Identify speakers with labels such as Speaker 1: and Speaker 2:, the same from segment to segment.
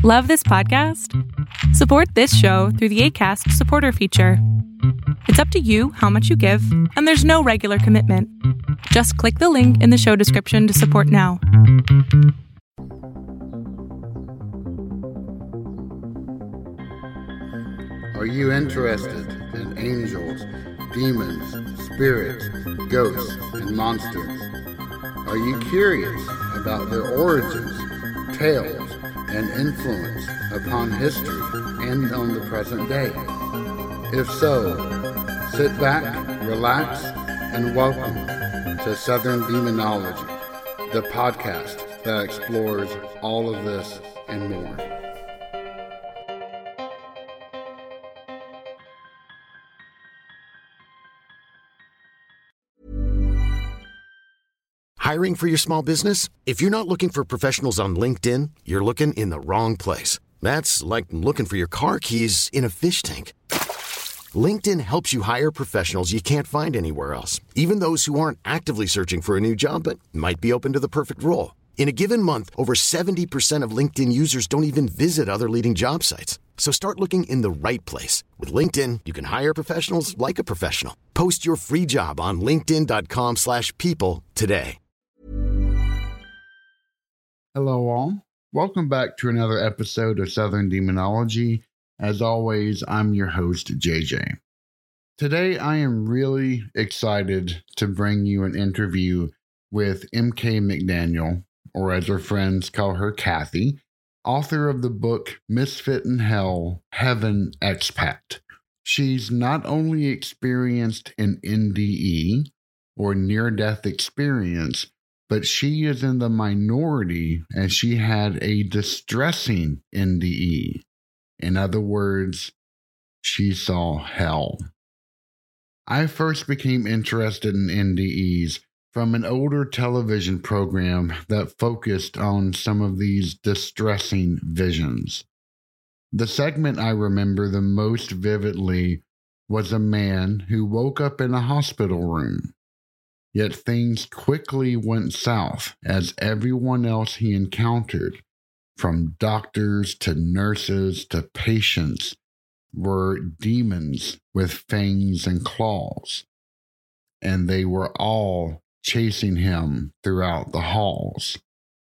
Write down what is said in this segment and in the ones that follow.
Speaker 1: Love this podcast? Support this show through the Acast supporter feature. It's up to you how much you give, and there's no regular commitment. Just click the link in the show description to support now.
Speaker 2: Are you interested in angels, demons, spirits, ghosts, and monsters? Are you curious about their origins, tales, and influence upon history and on the present day? If so, sit back, relax, and welcome to Southern Demonology, the podcast that explores all of this and more.
Speaker 3: Hiring for your small business? If you're not looking for professionals on LinkedIn, you're looking in the wrong place. That's like looking for your car keys in a fish tank. LinkedIn helps you hire professionals you can't find anywhere else, even those who aren't actively searching for a new job but might be open to the perfect role. In a given month, over 70% of LinkedIn users don't even visit other leading job sites. So start looking in the right place. With LinkedIn, you can hire professionals like a professional. Post your free job on linkedin.com/people today.
Speaker 2: Hello all. Welcome back to another episode of Southern Demonology. As always, I'm your host, JJ. Today, I am really excited to bring you an interview with MK McDaniel, or as her friends call her, Kathy, author of the book Misfit in Hell, Heaven Expat. She's not only experienced an NDE, or near-death experience, but she is in the minority as she had a distressing NDE. In other words, she saw hell. I first became interested in NDEs from an older television program that focused on some of these distressing visions. The segment I remember the most vividly was a man who woke up in a hospital room. Yet things quickly went south as everyone else he encountered, from doctors to nurses to patients, were demons with fangs and claws, and they were all chasing him throughout the halls.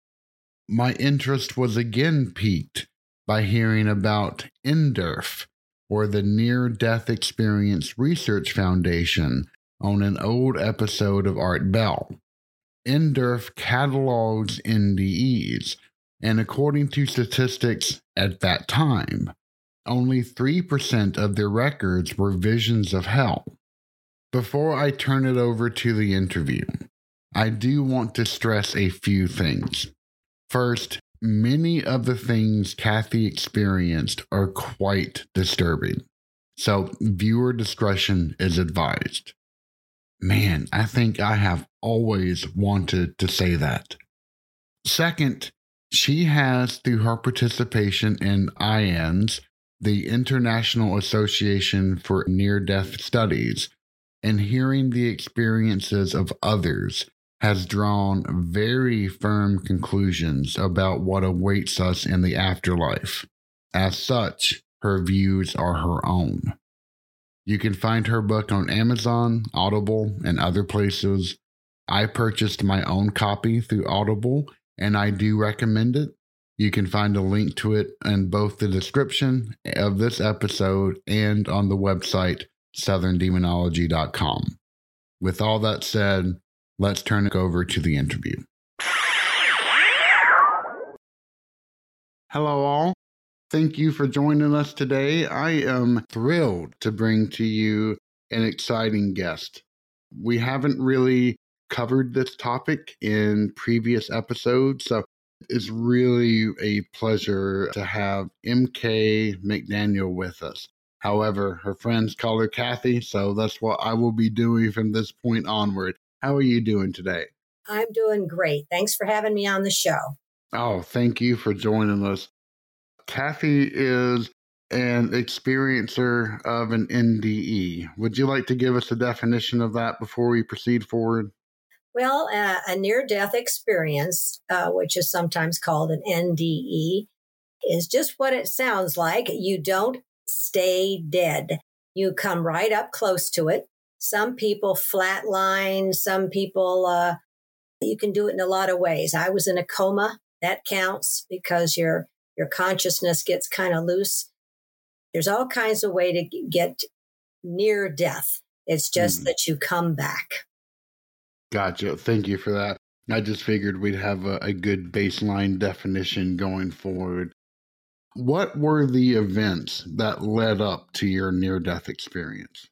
Speaker 2: My interest was again piqued by hearing about NDERF, or the Near Death Experience Research Foundation, on an old episode of Art Bell. NDERF catalogs NDEs, and according to statistics at that time, only 3% of their records were visions of hell. Before I turn it over to the interview, I do want to stress a few things. First, many of the things Kathy experienced are quite disturbing, so viewer discretion is advised. Man, I think I have always wanted to say that. Second, she has, through her participation in IANS, the International Association for Near-Death Studies, and hearing the experiences of others, has drawn very firm conclusions about what awaits us in the afterlife. As such, her views are her own. You can find her book on Amazon, Audible, and other places. I purchased my own copy through Audible, and I do recommend it. You can find a link to it in both the description of this episode and on the website southerndemonology.com. With all that said, let's turn it over to the interview. Hello all. Thank you for joining us today. I am thrilled to bring to you an exciting guest. We haven't really covered this topic in previous episodes, so it's really a pleasure to have MK McDaniel with us. However, her friends call her Kathy, so that's what I will be doing from this point onward. How are you doing today?
Speaker 4: I'm doing great. Thanks for having me on the show.
Speaker 2: Oh, thank you for joining us. Kathy is an experiencer of an NDE. Would you like to give us a definition of that before we proceed forward?
Speaker 4: Well, a near-death experience, which is sometimes called an NDE, is just what it sounds like. You don't stay dead. You come right up close to it. Some people flatline. Some people, you can do it in a lot of ways. I was in a coma. That counts because your consciousness gets kind of loose. There's all kinds of way to get near death. It's just that you come back.
Speaker 2: Gotcha. Thank you for that. I just figured we'd have a good baseline definition going forward. What were the events that led up to your near-death experience?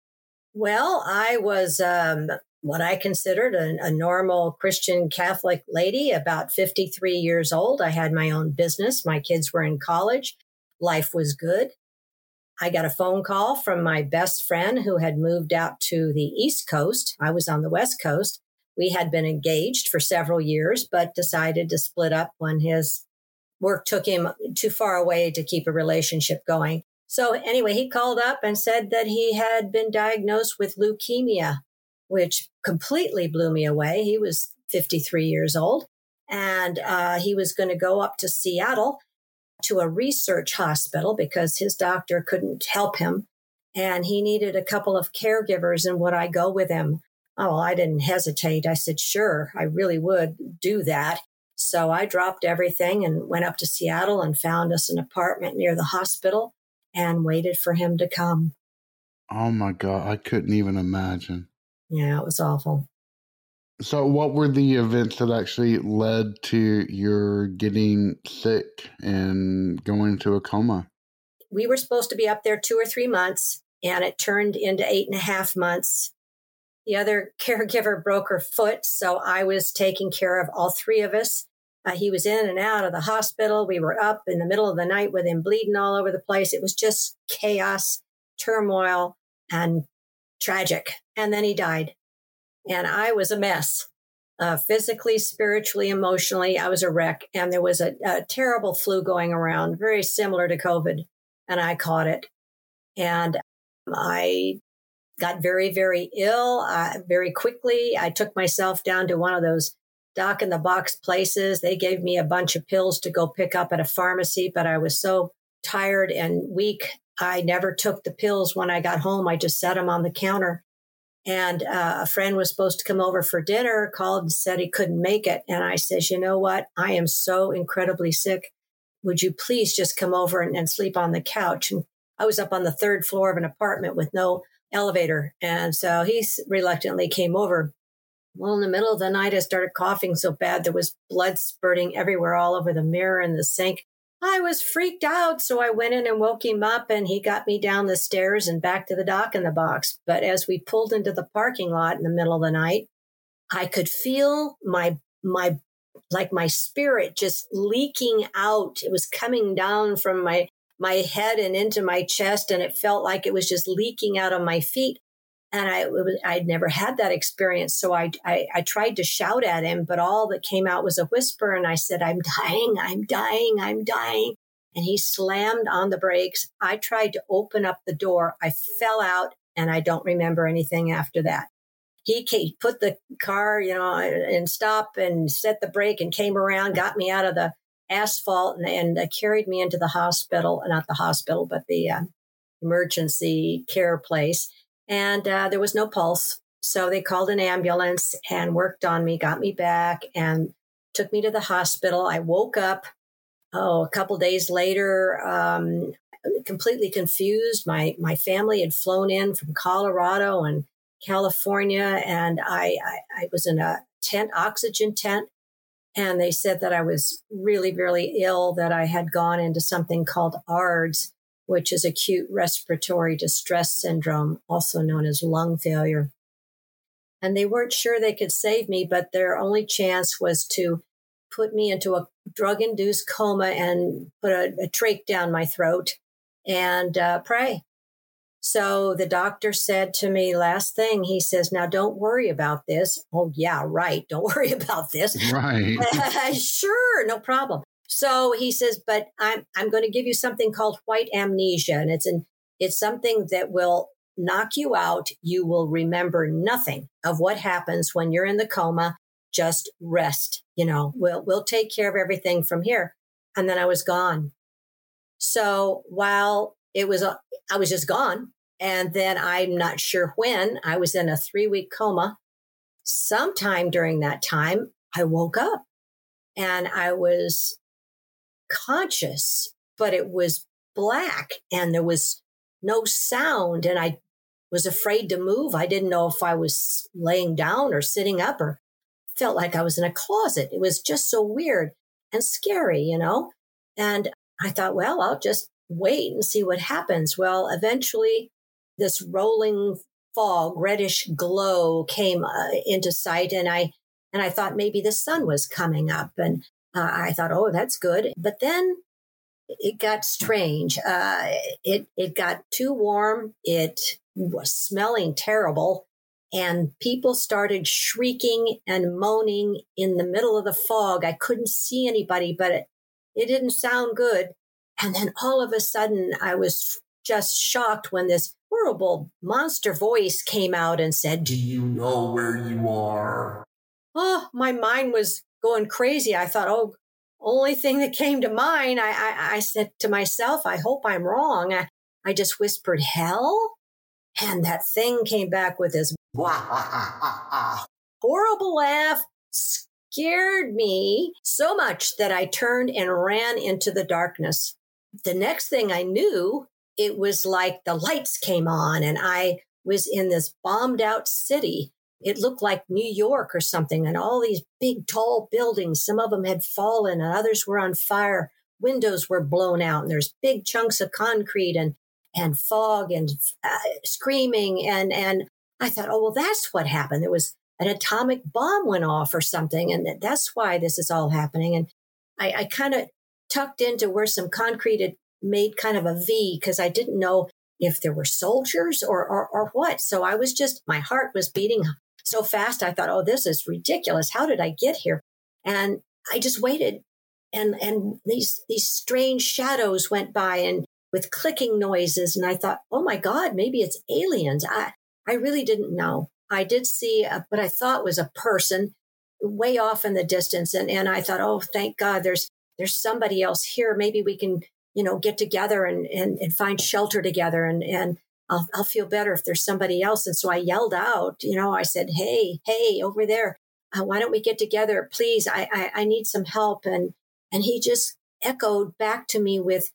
Speaker 4: Well, I was what I considered a normal Christian Catholic lady, about 53 years old. I had my own business. My kids were in college. Life was good. I got a phone call from my best friend who had moved out to the East Coast. I was on the West Coast. We had been engaged for several years, but decided to split up when his work took him too far away to keep a relationship going. So anyway, he called up and said that he had been diagnosed with leukemia, which completely blew me away. He was 53 years old, and he was going to go up to Seattle to a research hospital because his doctor couldn't help him, and he needed a couple of caregivers, and would I go with him? Oh, I didn't hesitate. I said, sure, I really would do that. So I dropped everything and went up to Seattle and found us an apartment near the hospital and waited for him to come.
Speaker 2: Oh my God, I couldn't even imagine.
Speaker 4: Yeah, it was awful.
Speaker 2: So what were the events that actually led to your getting sick and going into a coma?
Speaker 4: We were supposed to be up there 2 or 3 months, and it turned into 8.5 months. The other caregiver broke her foot, so I was taking care of all 3 of us. He was in and out of the hospital. We were up in the middle of the night with him bleeding all over the place. It was just chaos, turmoil, and tragic. And then he died. And I was a mess. Physically, spiritually, emotionally, I was a wreck. And there was a terrible flu going around, very similar to COVID. And I caught it. And I got very, very ill very quickly. I took myself down to one of those Doc in the Box places. They gave me a bunch of pills to go pick up at a pharmacy, but I was so tired and weak. I never took the pills when I got home. I just set them on the counter. And a friend was supposed to come over for dinner, called and said he couldn't make it. And I says, you know what? I am so incredibly sick. Would you please just come over and sleep on the couch? And I was up on the 3rd floor of an apartment with no elevator. And so he reluctantly came over. Well, in the middle of the night, I started coughing so bad there was blood spurting everywhere, all over the mirror and the sink. I was freaked out, so I went in and woke him up, and he got me down the stairs and back to the Doc in the Box. But as we pulled into the parking lot in the middle of the night, I could feel my spirit just leaking out. It was coming down from my head and into my chest, and it felt like it was just leaking out of my feet. And I'd never had that experience. So I tried to shout at him, but all that came out was a whisper. And I said, I'm dying, I'm dying, I'm dying. And he slammed on the brakes. I tried to open up the door. I fell out, and I don't remember anything after that. He put the car, and stop and set the brake and came around, got me out of the asphalt and carried me into the hospital, not the hospital, but the emergency care place. And there was no pulse. So they called an ambulance and worked on me, got me back, and took me to the hospital. I woke up, a couple days later, completely confused. My family had flown in from Colorado and California, and I was in a tent, oxygen tent. And they said that I was really, really ill, that I had gone into something called ARDS, which is acute respiratory distress syndrome, also known as lung failure. And they weren't sure they could save me, but their only chance was to put me into a drug-induced coma and put a trach down my throat and pray. So the doctor said to me, last thing, he says, now don't worry about this. Oh, yeah, right. Don't worry about this.
Speaker 2: Right.
Speaker 4: Sure, no problem. So he says, but I'm going to give you something called white amnesia. And it's something that will knock you out. You will remember nothing of what happens when you're in the coma. Just rest. We'll take care of everything from here. And then I was gone. So while I was just gone. And then I'm not sure when I was in a 3-week coma. Sometime during that time, I woke up and I was conscious, but it was black and there was no sound. And I was afraid to move. I didn't know if I was laying down or sitting up or felt like I was in a closet. It was just so weird and scary, you know? And I thought, well, I'll just wait and see what happens. Well, eventually this rolling fog, reddish glow came into sight. And I thought maybe the sun was coming up. And I thought, oh, that's good. But then it got strange. It got too warm. It was smelling terrible. And people started shrieking and moaning in the middle of the fog. I couldn't see anybody, but it didn't sound good. And then all of a sudden, I was just shocked when this horrible monster voice came out and said, "Do you know where you are?" Oh, my mind was going crazy. I thought, oh, only thing that came to mind, I said to myself, I hope I'm wrong. I just whispered, hell? And that thing came back with this horrible laugh, scared me so much that I turned and ran into the darkness. The next thing I knew, it was like the lights came on and I was in this bombed out city. It looked like New York or something, and all these big, tall buildings. Some of them had fallen and others were on fire. Windows were blown out and there's big chunks of concrete and fog and screaming. And I thought, oh, well, that's what happened. There was an atomic bomb went off or something. And that's why this is all happening. And I kind of tucked into where some concrete had made kind of a V because I didn't know if there were soldiers or what. So I was just, my heart was beating so fast. I thought, oh, this is ridiculous. How did I get here? And I just waited. And these strange shadows went by and with clicking noises. And I thought, oh my God, maybe it's aliens. I really didn't know. I did see what I thought was a person way off in the distance. And I thought, oh, thank God there's somebody else here. Maybe we can, get together and find shelter together. And I'll feel better if there's somebody else. And so I yelled out, I said, hey, over there, why don't we get together? Please, I need some help. And he just echoed back to me with,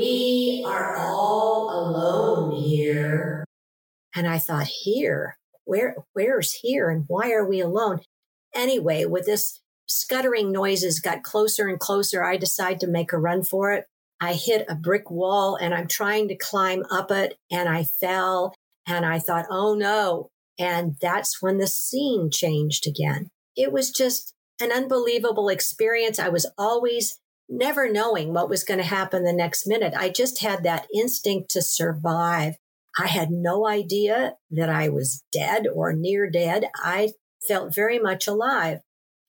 Speaker 4: we are all alone here. And I thought, here? Where's here? And why are we alone? Anyway, with this scuttering noises got closer and closer, I decided to make a run for it. I hit a brick wall and I'm trying to climb up it and I fell and I thought, oh no. And that's when the scene changed again. It was just an unbelievable experience. I was always never knowing what was going to happen the next minute. I just had that instinct to survive. I had no idea that I was dead or near dead. I felt very much alive.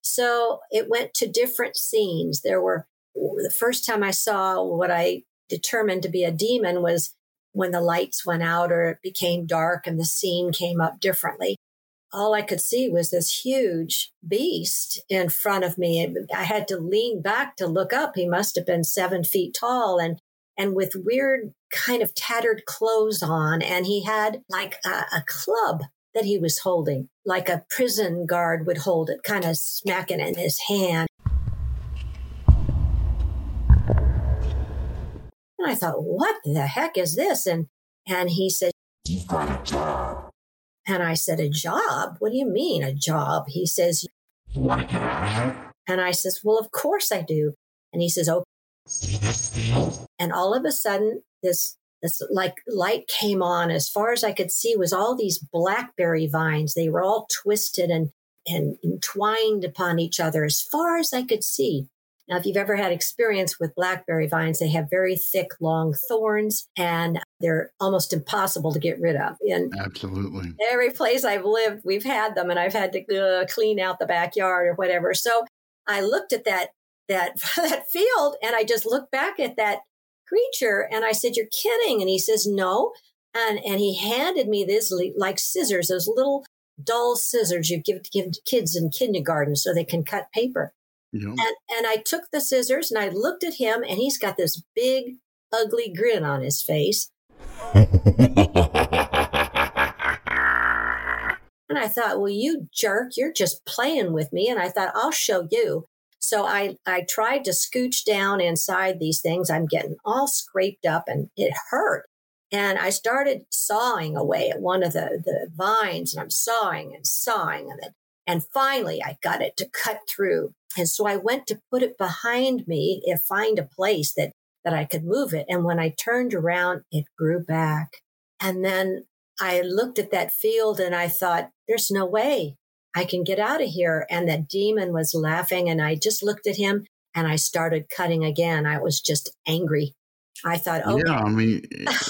Speaker 4: So it went to different scenes. The first time I saw what I determined to be a demon was when the lights went out or it became dark and the scene came up differently. All I could see was this huge beast in front of me. I had to lean back to look up. He must have been 7 feet tall and with weird kind of tattered clothes on. And he had like a club that he was holding, like a prison guard would hold it, kind of smacking in his hand. And I thought, what the heck is this? And he said, you've got a job. And I said, a job? What do you mean a job? He says, you want to get out of here? And I says, well, of course I do. And he says, okay. See this thing? And all of a sudden, this like light came on. As far as I could see was all these blackberry vines. They were all twisted and entwined upon each other as far as I could see. Now, if you've ever had experience with blackberry vines, they have very thick, long thorns, and they're almost impossible to get rid of. And
Speaker 2: absolutely.
Speaker 4: Every place I've lived, we've had them, and I've had to clean out the backyard or whatever. So I looked at that field, and I just looked back at that creature, and I said, "You're kidding?" And he says, "No." And he handed me this like scissors, those little dull scissors you give kids in kindergarten so they can cut paper. Yeah. And I took the scissors and I looked at him, and he's got this big ugly grin on his face. And I thought, well, you jerk, you're just playing with me. And I thought, I'll show you. So I tried to scooch down inside these things. I'm getting all scraped up and it hurt. And I started sawing away at one of the vines, and I'm sawing and sawing. And finally, I got it to cut through. And so I went to put it behind me and find a place that I could move it. And when I turned around, it grew back. And then I looked at that field and I thought, there's no way I can get out of here. And that demon was laughing, and I just looked at him and I started cutting again. I was just angry. I thought, okay.
Speaker 2: Yeah, I mean,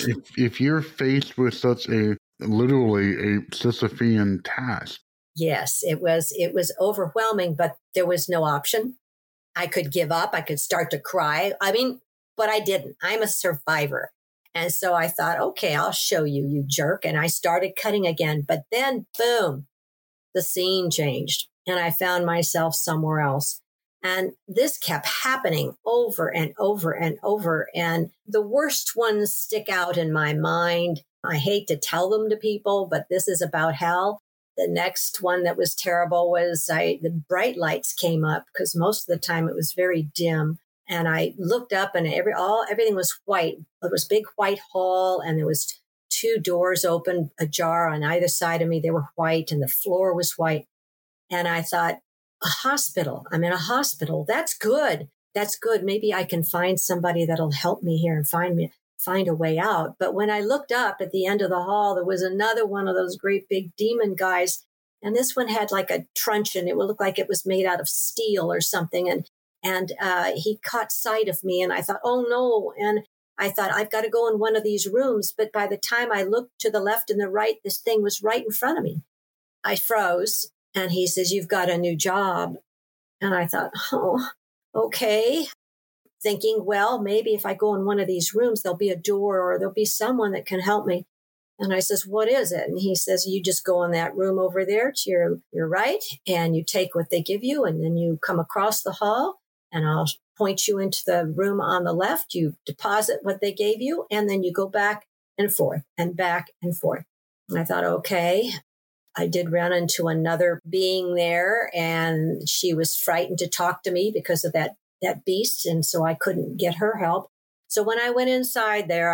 Speaker 2: if you're faced with such literally a Sisyphean task.
Speaker 4: Yes, it was overwhelming, but there was no option. I could give up. I could start to cry. I mean, but I didn't. I'm a survivor. And so I thought, okay, I'll show you, you jerk. And I started cutting again. But then, boom, the scene changed and I found myself somewhere else. And this kept happening over and over and over. And the worst ones stick out in my mind. I hate to tell them to people, but this is about hell. The next one that was terrible was the bright lights came up because most of the time it was very dim. And I looked up and everything was white. It was a big white hall and there was 2 doors open, ajar on either side of me. They were white and the floor was white. And I thought, a hospital. I'm in a hospital. That's good. That's good. Maybe I can find somebody that'll help me here and find a way out. But when I looked up at the end of the hall, there was another one of those great big demon guys. And this one had like a truncheon. It would look like it was made out of steel or something. And he caught sight of me and I thought, oh no. And I thought, I've got to go in one of these rooms. But by the time I looked to the left and the right, this thing was right in front of me. I froze and he says, you've got a new job. And I thought, oh, okay. Thinking, well, maybe if I go in one of these rooms, there'll be a door or there'll be someone that can help me. And I says, what is it? And he says, you just go in that room over there to your right and you take what they give you. And then you come across the hall and I'll point you into the room on the left. You deposit what they gave you and then you go back and forth and back and forth. And I thought, okay. I did run into another being there and she was frightened to talk to me because of that beast. And so I couldn't get her help. So when I went inside there,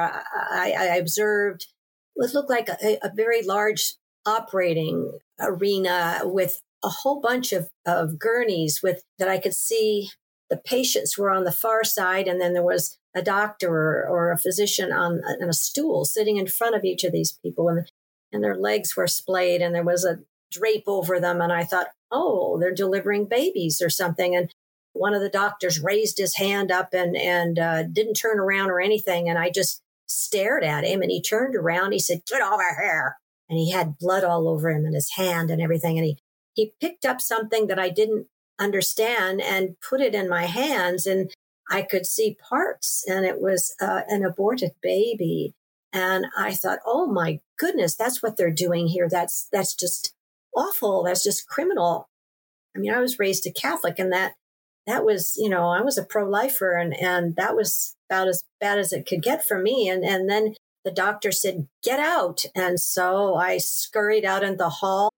Speaker 4: I observed what looked like a very large operating arena with a whole bunch of gurneys that I could see the patients were on the far side. And then there was a doctor or a physician on a stool sitting in front of each of these people. And their legs were splayed and there was a drape over them. And I thought, oh, they're delivering babies or something. And one of the doctors raised his hand up and didn't turn around or anything. And I just stared at him and he turned around. He said, get over here. And he had blood all over him and his hand and everything. And he picked up something that I didn't understand and put it in my hands. And I could see parts and it was an aborted baby. And I thought, oh my goodness, that's what they're doing here. That's just awful. That's just criminal. I mean, I was raised a Catholic and that was, I was a pro-lifer and that was about as bad as it could get for me. And then the doctor said, get out. And so I scurried out in the hall.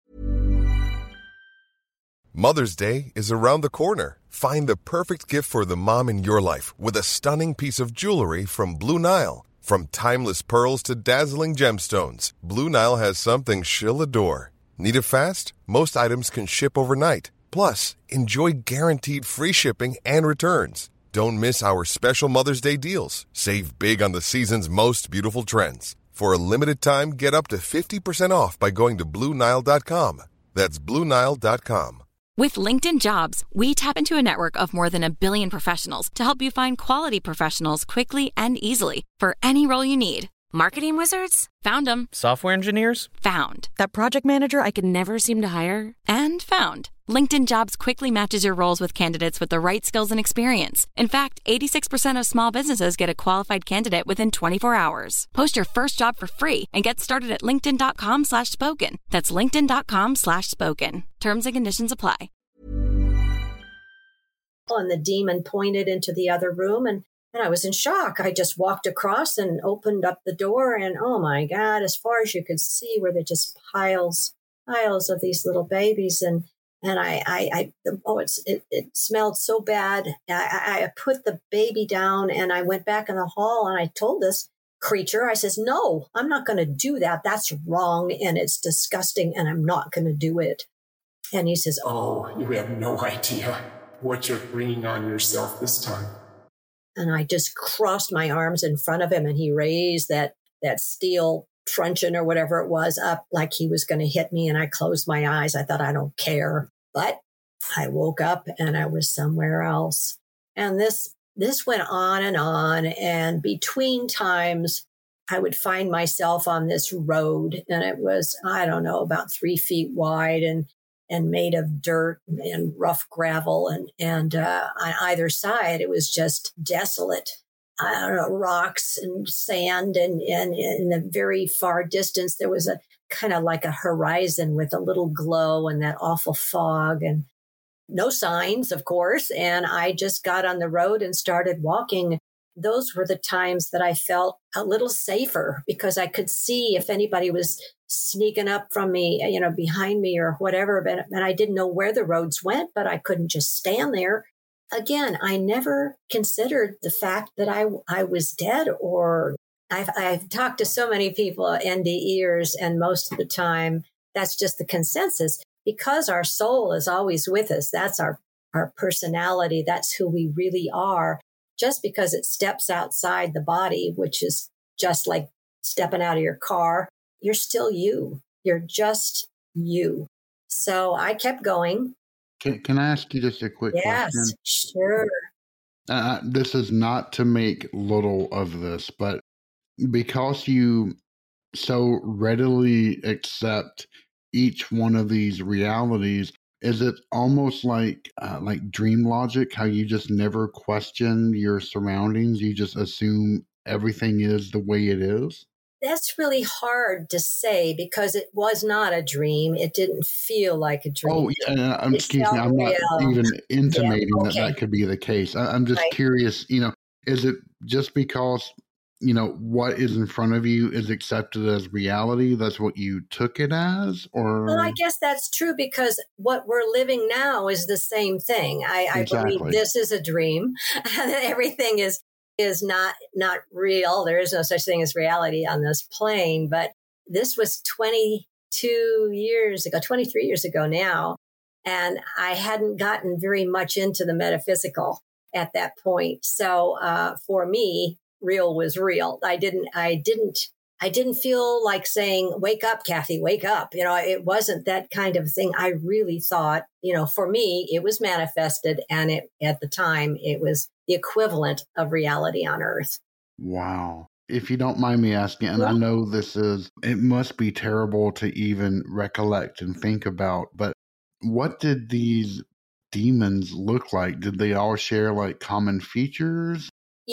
Speaker 5: Mother's Day is around the corner. Find the perfect gift for the mom in your life with a stunning piece of jewelry from Blue Nile. From timeless pearls to dazzling gemstones, Blue Nile has something she'll adore. Need it fast? Most items can ship overnight. Plus, enjoy guaranteed free shipping and returns. Don't miss our special Mother's Day deals. Save big on the season's most beautiful trends. For a limited time, get up to 50% off by going to BlueNile.com. That's BlueNile.com.
Speaker 6: With LinkedIn Jobs, we tap into a network of more than 1 billion professionals to help you find quality professionals quickly and easily for any role you need. Marketing wizards? Found them.
Speaker 7: Software engineers?
Speaker 6: Found. That project manager I could never seem to hire? And found. LinkedIn Jobs quickly matches your roles with candidates with the right skills and experience. In fact, 86% of small businesses get a qualified candidate within 24 hours. Post your first job for free and get started at linkedin.com/spoken. That's linkedin.com/spoken. Terms and conditions apply.
Speaker 4: And the demon pointed into the other room and And I was in shock. I just walked across and opened up the door, and oh my God, as far as you could see were there just piles of these little babies. It smelled so bad. I put the baby down and I went back in the hall and I told this creature, I says, no, I'm not going to do that. That's wrong. And it's disgusting and I'm not going to do it. And he says,
Speaker 7: oh, you have no idea what you're bringing on yourself this time.
Speaker 4: And I just crossed my arms in front of him and he raised that steel truncheon or whatever it was up like he was going to hit me. And I closed my eyes. I thought, I don't care. But I woke up and I was somewhere else. And this went on. And between times, I would find myself on this road and it was, I don't know, about 3 feet wide and made of dirt and rough gravel. And on either side, it was just desolate. I don't know, rocks and sand. And in the very far distance, there was a kind of like a horizon with a little glow and that awful fog and no signs, of course. And I just got on the road and started walking. Those were the times that I felt a little safer because I could see if anybody was sneaking up from me, behind me or whatever. And I didn't know where the roads went, but I couldn't just stand there. Again, I never considered the fact that I was dead, or I've talked to so many people, NDEers, and most of the time that's just the consensus because our soul is always with us. That's our personality. That's who we really are. Just because it steps outside the body, which is just like stepping out of your car, you're still you. You're just you. So I kept going.
Speaker 2: Can I ask you just a quick question?
Speaker 4: Yes, sure.
Speaker 2: This is not to make little of this, but because you so readily accept each one of these realities, is it almost like dream logic, how you just never question your surroundings? You just assume everything is the way it is?
Speaker 4: That's really hard to say because it was not a dream. It didn't feel like a dream.
Speaker 2: Oh, yeah, excuse me. I'm not even intimating that could be the case. I'm just curious, is it just because, what is in front of you is accepted as reality? That's what you took it as? Or
Speaker 4: well, I guess that's true because what we're living now is the same thing. I believe this is a dream. Everything is not real. There is no such thing as reality on this plane. But this was 23 years ago now. And I hadn't gotten very much into the metaphysical at that point. So for me, real was real. I didn't feel like saying, wake up, Kathy, wake up. It wasn't that kind of thing. I really thought, for me, it was manifested. And at the time, it was the equivalent of reality on earth.
Speaker 2: Wow. If you don't mind me asking, and I know it must be terrible to even recollect and think about, but what did these demons look like? Did they all share like common features?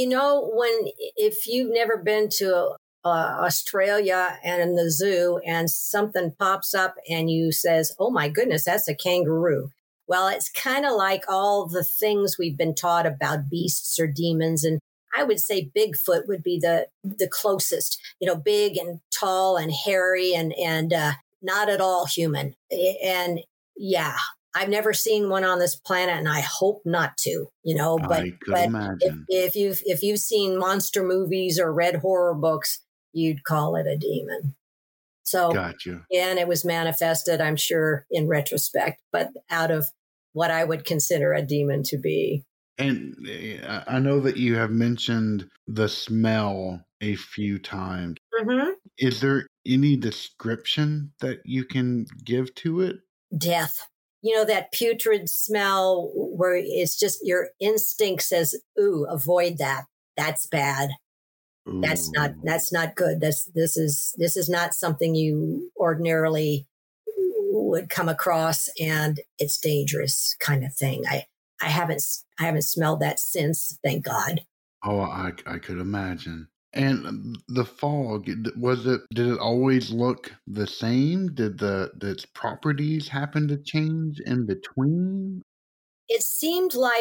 Speaker 4: If you've never been to Australia and in the zoo and something pops up and you says, oh my goodness, that's a kangaroo. Well, it's kind of like all the things we've been taught about beasts or demons. And I would say Bigfoot would be the closest, big and tall and hairy and not at all human. And yeah, I've never seen one on this planet and I hope not to, but
Speaker 2: imagine.
Speaker 4: If you've seen monster movies or read horror books, you'd call it a demon. So,
Speaker 2: gotcha.
Speaker 4: Yeah, and it was manifested, I'm sure, in retrospect, but out of what I would consider a demon to be.
Speaker 2: And I know that you have mentioned the smell a few times.
Speaker 4: Mm-hmm.
Speaker 2: Is there any description that you can give to it?
Speaker 4: Death. That putrid smell where it's just your instinct says, ooh, avoid that. That's bad. Ooh. That's not good. This is not something you ordinarily would come across, and it's dangerous kind of thing. I haven't smelled that since, thank God.
Speaker 2: Oh, I could imagine. And the fog, did it always look the same? Did its properties happen to change in between?
Speaker 4: It seemed like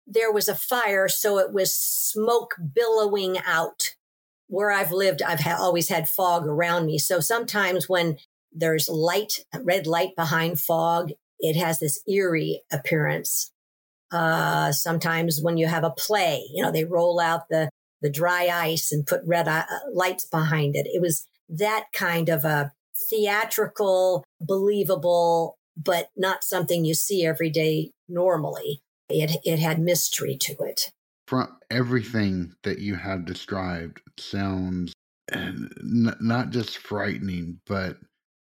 Speaker 4: there was a fire, so it was smoke billowing out. Where I've lived, I've always had fog around me. So sometimes when there's light, red light behind fog, it has this eerie appearance. Sometimes when you have a play, they roll out the dry ice and put red lights behind it. It was that kind of a theatrical, believable, but not something you see every day normally. It had mystery to it.
Speaker 2: From everything that you have described, sounds not just frightening, but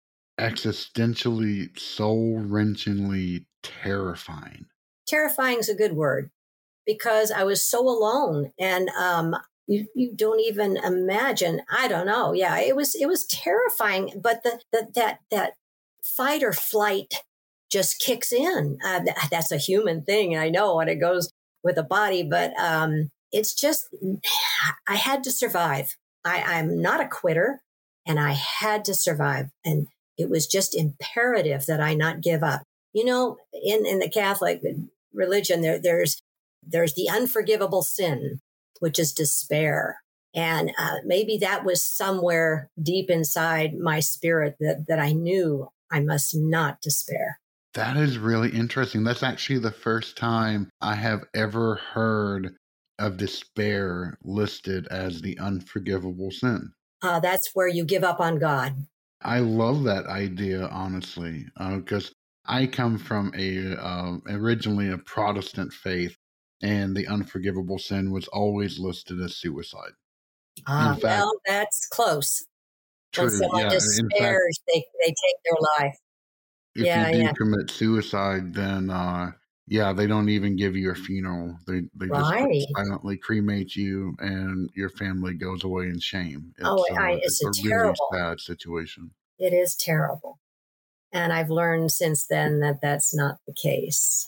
Speaker 2: existentially, soul-wrenchingly terrifying.
Speaker 4: Terrifying is a good word, because I was so alone, and you don't even imagine. I don't know. Yeah, it was terrifying, but that fight or flight just kicks in. That's a human thing, I know, when it goes with a body, but it's just, I had to survive. I'm not a quitter, and I had to survive. And it was just imperative that I not give up. In the Catholic religion, there's the unforgivable sin, which is despair. And maybe that was somewhere deep inside my spirit that I knew I must not despair.
Speaker 2: That is really interesting. That's actually the first time I have ever heard of despair listed as the unforgivable sin.
Speaker 4: That's where you give up on God.
Speaker 2: I love that idea, honestly, because I come from originally a Protestant faith, and the unforgivable sin was always listed as suicide.
Speaker 4: In fact, well, that's close.
Speaker 2: True,
Speaker 4: when someone despairs, they take their life.
Speaker 2: If you do commit suicide, then they don't even give you a funeral. They just silently cremate you, and your family goes away in shame.
Speaker 4: It's a terrible,
Speaker 2: really sad situation.
Speaker 4: It is terrible, and I've learned since then that that's not the case.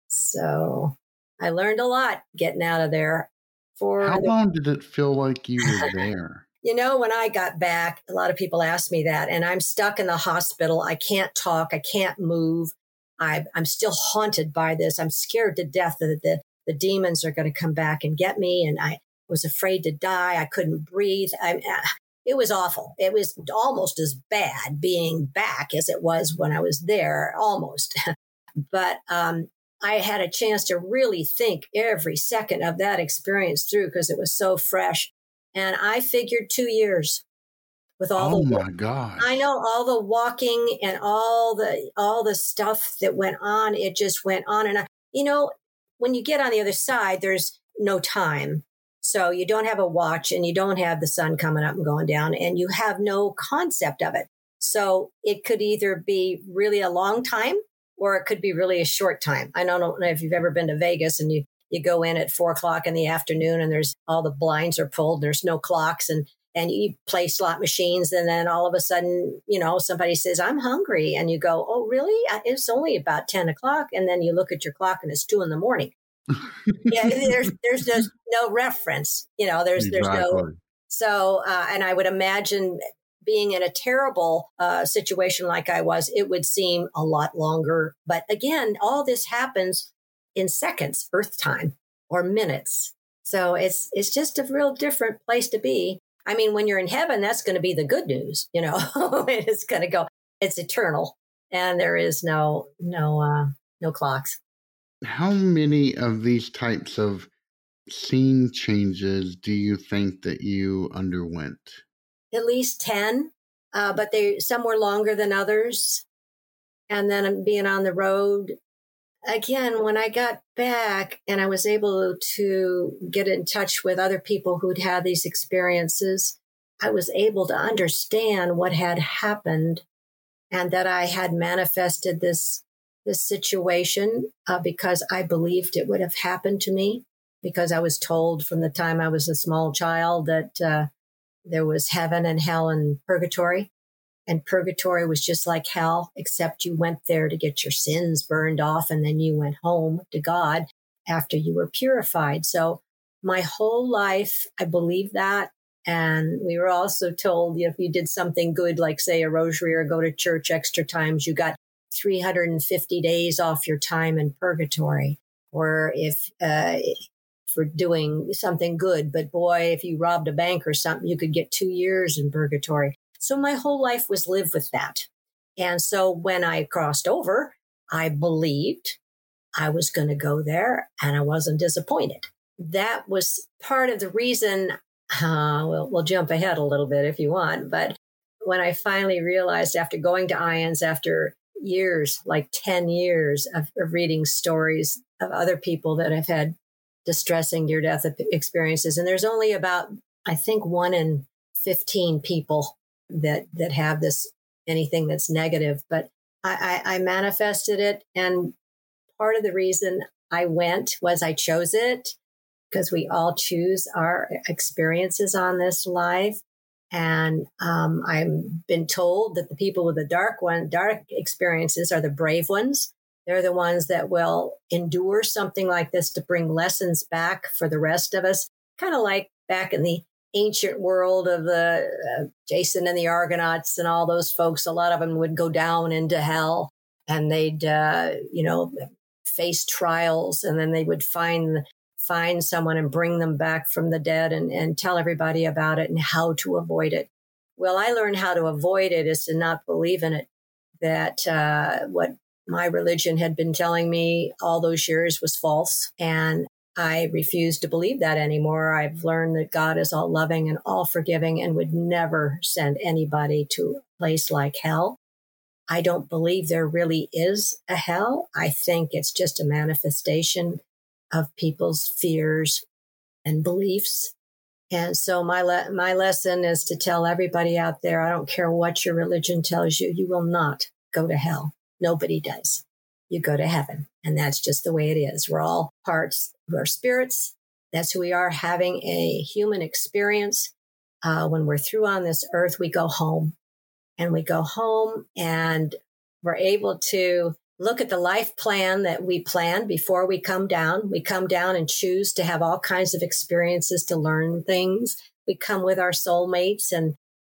Speaker 4: So I learned a lot getting out of there.
Speaker 2: How long did it feel like you were there?
Speaker 4: When I got back, a lot of people ask me that, and I'm stuck in the hospital. I can't talk. I can't move. I'm still haunted by this. I'm scared to death that the demons are going to come back and get me. And I was afraid to die. I couldn't breathe. It was awful. It was almost as bad being back as it was when I was there, almost. But I had a chance to really think every second of that experience through, because it was so fresh. And I figured 2 years with all
Speaker 2: my God.
Speaker 4: I know, all the walking and all the stuff that went on. It just went on. And when you get on the other side, there's no time. So you don't have a watch, and you don't have the sun coming up and going down, and you have no concept of it. So it could either be really a long time, or it could be really a short time. I don't know if you've ever been to Vegas, and you go in at 4:00 in the afternoon, and there's all the blinds are pulled. There's no clocks, and you play slot machines. And then all of a sudden, somebody says, "I'm hungry." And you go, "Oh, really? It's only about 10 o'clock." And then you look at your clock, and it's 2 a.m. Yeah. There's just no reference, there's no. So, and I would imagine being in a terrible situation like I was, it would seem a lot longer. But again, all this happens in seconds, Earth time, or minutes. So it's just a real different place to be. I mean, when you're in heaven, that's going to be the good news. It's going to go. It's eternal, and there is no clocks.
Speaker 2: How many of these types of scene changes do you think that you underwent?
Speaker 4: At least 10, but some were longer than others. And then being on the road. Again, when I got back and I was able to get in touch with other people who'd had these experiences, I was able to understand what had happened, and that I had manifested this situation because I believed it would have happened to me, because I was told from the time I was a small child that there was heaven and hell and purgatory. And purgatory was just like hell, except you went there to get your sins burned off, and then you went home to God after you were purified. So my whole life, I believed that. And we were also told, if you did something good, like say a rosary or go to church extra times, you got 350 days off your time in purgatory. or if for doing something good. But boy, if you robbed a bank or something, you could get 2 years in purgatory. So my whole life was lived with that. And so when I crossed over, I believed I was going to go there, and I wasn't disappointed. That was part of the reason. We'll jump ahead a little bit if you want. But when I finally realized, after going to IONS, after years, like 10 years of reading stories of other people that have had distressing near-death experiences, and there's only about, I think, 1 in 15 people that have this, anything that's negative. But I manifested it, and part of the reason I went was I chose it, because we all choose our experiences on this life. And I've been told that the people with the dark experiences are the brave ones. They're the ones that will endure something like this to bring lessons back for the rest of us. Kind of like back in the ancient world of the Jason and the Argonauts and all those folks. A lot of them would go down into hell, and they'd, face trials, and then they would find someone and bring them back from the dead and tell everybody about it and how to avoid it. Well, I learned how to avoid it is to not believe in it. That what my religion had been telling me all those years was false. And I refuse to believe that anymore. I've learned that God is all loving and all forgiving and would never send anybody to a place like hell. I don't believe there really is a hell. I think it's just a manifestation of people's fears and beliefs. And so my lesson is to tell everybody out there, I don't care what your religion tells you, you will not go to hell. Nobody does. You go to heaven. And that's just the way it is. We're all parts, we're spirits. That's who we are, having a human experience. When we're through on this earth, we go home. And we go home and we're able to look at the life plan that we planned before we come down. We come down and choose to have all kinds of experiences to learn things. We come with our soulmates and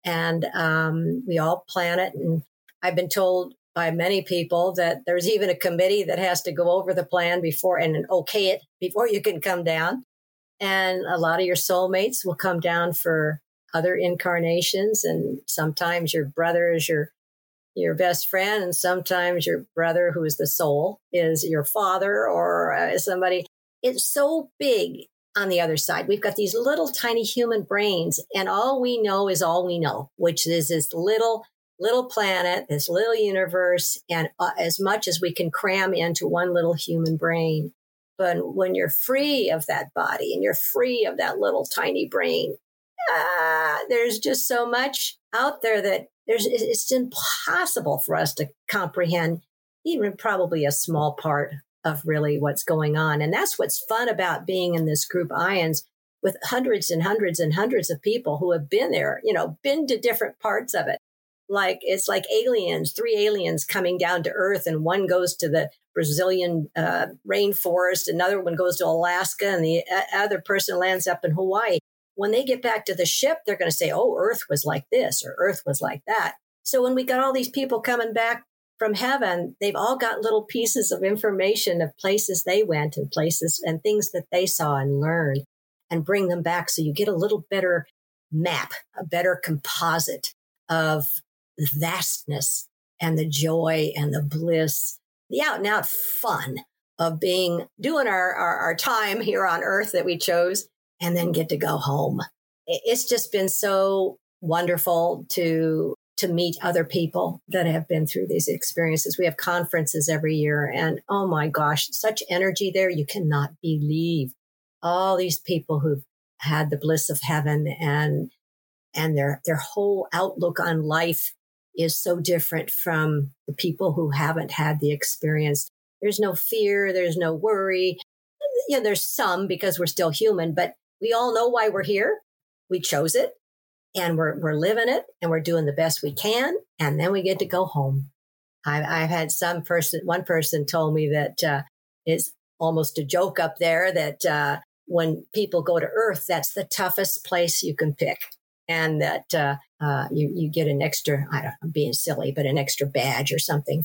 Speaker 4: we all plan it. And I've been told by many people that there's even a committee that has to go over the plan before and okay it before you can come down. And a lot of your soulmates will come down for other incarnations. And sometimes your brother is your best friend. And sometimes your brother, who is the soul, is your father or somebody. It's so big on the other side. We've got these little tiny human brains, and all we know is all we know, which is this little planet, this little universe, and as much as we can cram into one little human brain. But when you're free of that body and you're free of that little tiny brain, there's just so much out there that it's impossible for us to comprehend even probably a small part of really what's going on. And that's what's fun about being in this group IONS with hundreds and hundreds and hundreds of people who have been there, been to different parts of it. Like it's like aliens, 3 aliens coming down to Earth, and one goes to the Brazilian rainforest, another one goes to Alaska, and the other person lands up in Hawaii. When they get back to the ship, they're going to say, oh, Earth was like this or Earth was like that. So when we got all these people coming back from heaven, they've all got little pieces of information of places they went and places and things that they saw and learned, and bring them back. So you get a little better map, a better composite of the vastness and the joy and the bliss, the out and out fun of doing our time here on Earth that we chose, and then get to go home. It's just been so wonderful to meet other people that have been through these experiences. We have conferences every year, and oh my gosh, such energy there. You cannot believe all these people who've had the bliss of heaven, and their whole outlook on life is so different from the people who haven't had the experience. There's no fear. There's no worry. There's some because we're still human, but we all know why we're here. We chose it, and we're living it, and we're doing the best we can. And then we get to go home. I've had one person told me that it's almost a joke up there that when people go to Earth, that's the toughest place you can pick. And that you get an extra, I don't know, I'm being silly, but an extra badge or something for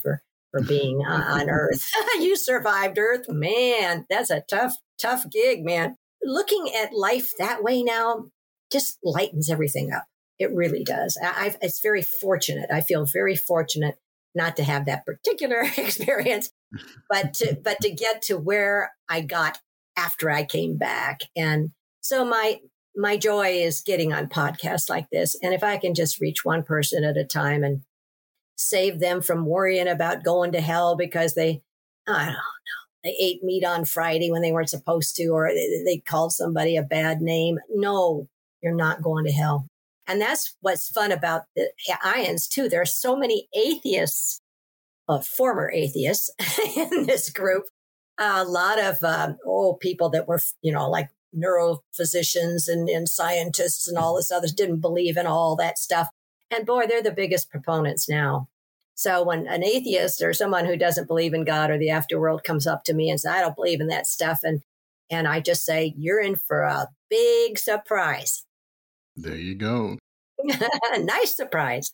Speaker 4: for being on Earth. You survived Earth. Man, that's a tough gig, man. Looking at life that way now just lightens everything up. It really does. It's very fortunate. I feel very fortunate not to have that particular experience, but to get to where I got after I came back. And so my joy is getting on podcasts like this. And if I can just reach one person at a time and save them from worrying about going to hell because they ate meat on Friday when they weren't supposed to, or they called somebody a bad name. No, you're not going to hell. And that's what's fun about the IONS too. There are so many atheists, former atheists in this group. A lot of people that were, like neurophysicians and scientists and all this others didn't believe in all that stuff. And boy, they're the biggest proponents now. So when an atheist or someone who doesn't believe in God or the afterworld comes up to me and says, I don't believe in that stuff, and I just say, you're in for a big surprise.
Speaker 2: There you go.
Speaker 4: Nice surprise.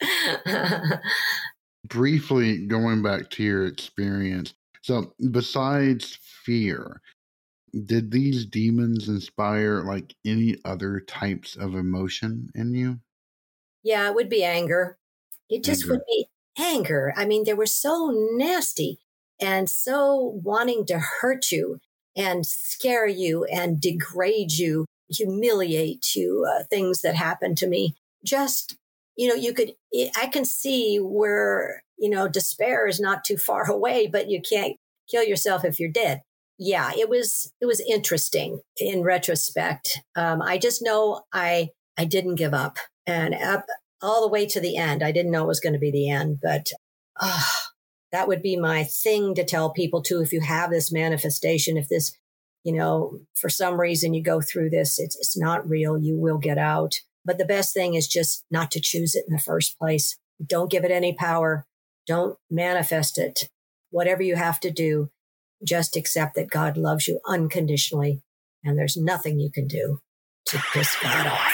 Speaker 2: Briefly going back to your experience. So besides fear, did these demons inspire like any other types of emotion in you?
Speaker 4: Yeah, it would be anger. It just would be anger. I mean, they were so nasty and so wanting to hurt you and scare you and degrade you, humiliate you, things that happened to me. Just, I can see where, despair is not too far away, but you can't kill yourself if you're dead. Yeah, it was interesting in retrospect. I just know I didn't give up, and up all the way to the end. I didn't know it was going to be the end, but that would be my thing to tell people too. If you have this manifestation, if this, for some reason you go through this, it's not real, you will get out. But the best thing is just not to choose it in the first place. Don't give it any power. Don't manifest it. Whatever you have to do, just accept that God loves you unconditionally, and there's nothing you can do to piss God off.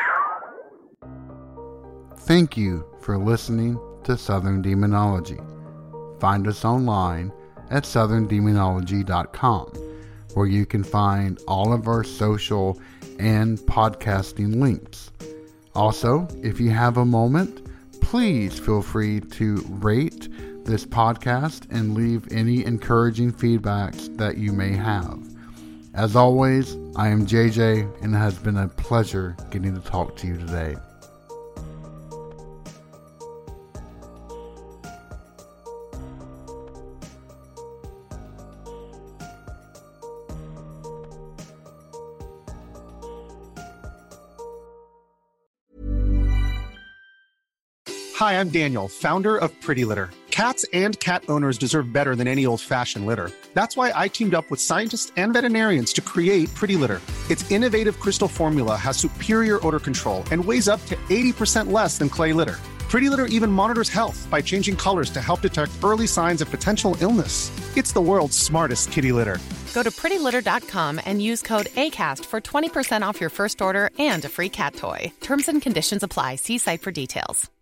Speaker 2: Thank you for listening to Southern Demonology. Find us online at southerndemonology.com, where you can find all of our social and podcasting links. Also, if you have a moment, please feel free to rate this podcast and leave any encouraging feedbacks that you may have. As always, I am JJ, and it has been a pleasure getting to talk to you today.
Speaker 8: Hi, I'm Daniel, founder of Pretty Litter. Cats and cat owners deserve better than any old-fashioned litter. That's why I teamed up with scientists and veterinarians to create Pretty Litter. Its innovative crystal formula has superior odor control and weighs up to 80% less than clay litter. Pretty Litter even monitors health by changing colors to help detect early signs of potential illness. It's the world's smartest kitty litter.
Speaker 9: Go to prettylitter.com and use code ACAST for 20% off your first order and a free cat toy. Terms and conditions apply. See site for details.